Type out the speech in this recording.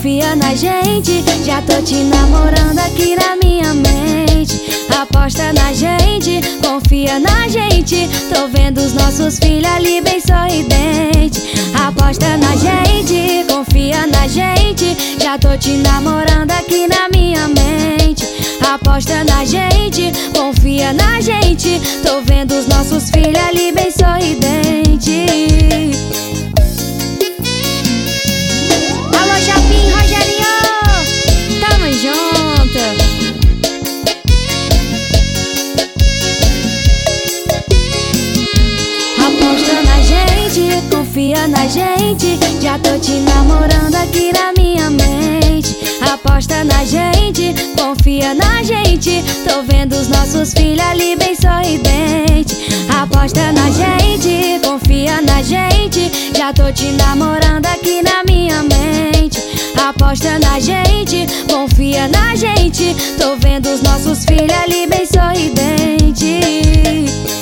confia na gente. Já tô te namorando aqui na minha mente. Aposta na gente, confia na gente. Tô vendo os nossos filhos ali bem sorridente. Aposta na gente, confia na gente. Já tô te namorando aqui na minha mente. Aposta na gente, confia na gente. Tô vendo os nossos filhos ali bem sorridente. Alô, Japim, Rogerinho, tamo junto. Aposta na gente, confia na gente. Já tô te namorando aqui na minha mente. Aposta na gente, confia na gente. Tô vendo os nossos filhos ali bem sorridente. Aposta na gente, confia na gente. Já tô te namorando aqui na minha mente. Aposta na gente, confia na gente. Tô vendo os nossos filhos ali bem sorridente.